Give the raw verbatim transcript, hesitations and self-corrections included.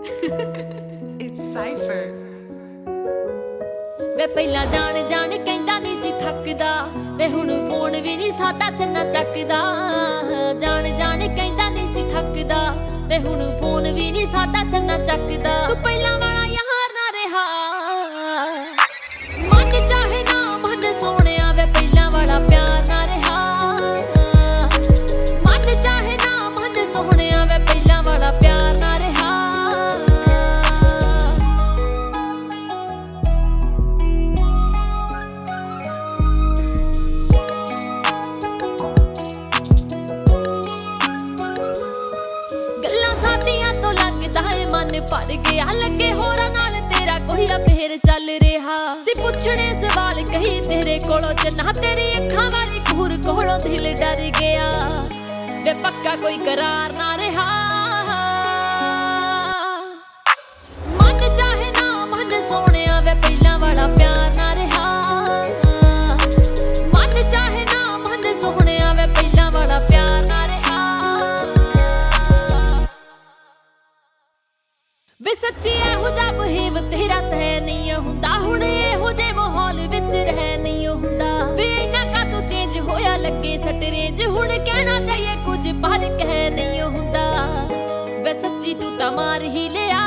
It's Cypher. वे पहला जान जान कहंदा नहीं सी थकदा वे हुण फोन भी नहीं साडा चन्ना चकदा जान जान कहंदा नहीं सी थकदा वे हुण फोन भी नहीं साडा चन्ना चकदा तू पहला वाला यार ना रहा मन चाहे ना मन सोहणिया वे पहला वाला प्यार ना रहा मन चाहे ना मन सोहणिया वे पहला वाला प्यार ना रहा भर गया लगे होरा नाल तेरा कोई अफेयर चल रहा सी पुछने सवाल कही तेरे कोलों चन्ना तेरी अखां वाली घूर कोलों दिल डर गया वे पक्का कोई करार ना रहा मन चाहे ना मन सोहणिया वे पहला वाला प्यार ना रहा मन चाहे ना मन सोहणिया वे पहला वाला प्यार ना रहा वे सच्ची एहो जा बहेव तेरा सह नहीं हुंदा हुण एहो जे माहौल विच रह नहीं हुंदा वे इन्ना का तू चेंज होया लगे सटरेंज हुण कहना चाहिए कुछ पर कह नहीं हुंदा वे सच्ची तू ता मार ही लिया